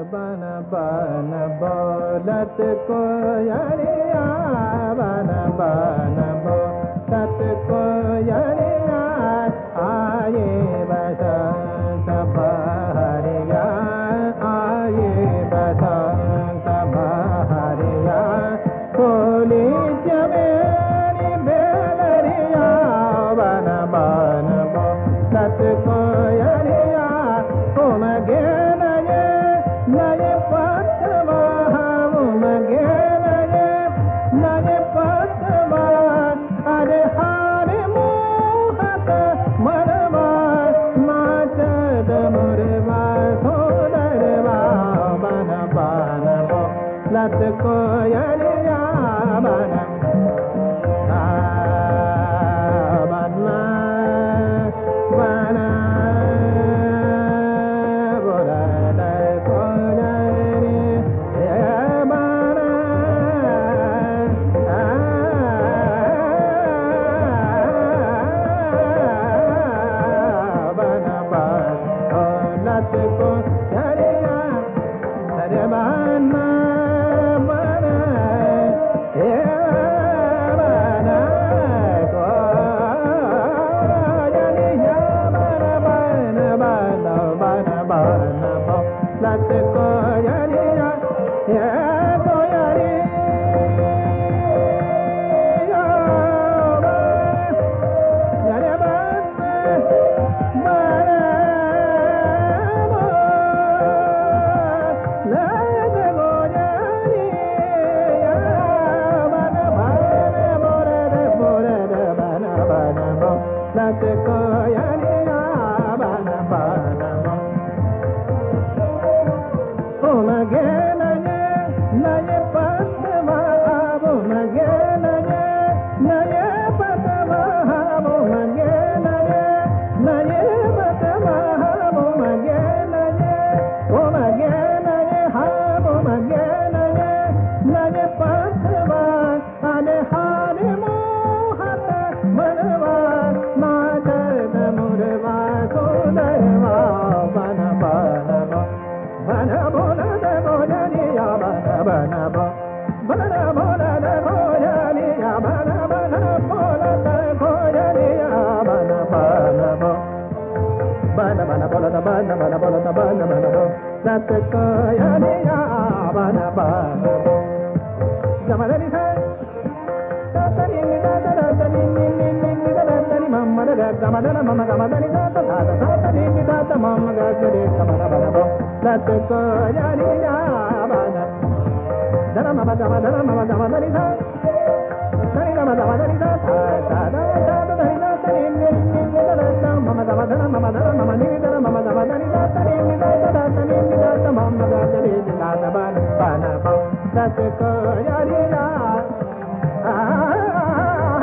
बन बन बोलत कोयलिया बन बन बोलत कोयलिया आए बसंत बहरिया आए बसंत बहरिया खोली चमेली बेलरिया बन बन बोलत कोयलिया उमगे नये पतवा उमगे नये पतवा अरे हारे मोहत मनवा नाचद मुरवा सोदरवा बन बन बोलत कोयलिया बन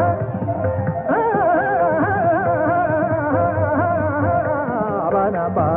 Bana